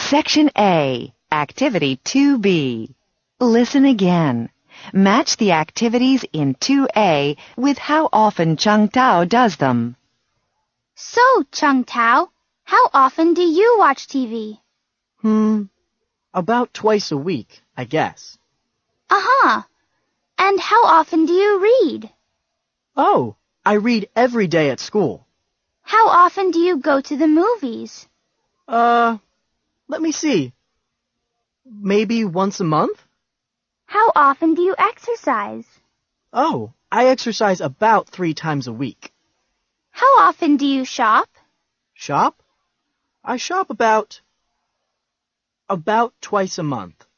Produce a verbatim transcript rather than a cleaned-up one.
Section A, Activity two B. Listen again. Match the activities in two A with how often Chung Tao does them. So, Chung Tao, how often do you watch T V? Hmm, about twice a week, I guess. Uh-huh. And how often do you read? Oh, I read every day at school. How often do you go to the movies? Uh, let me see. Maybe once a month? How often do you exercise? Oh, I exercise about three times a week. How often do you shop? Shop? I shop about... about twice a month.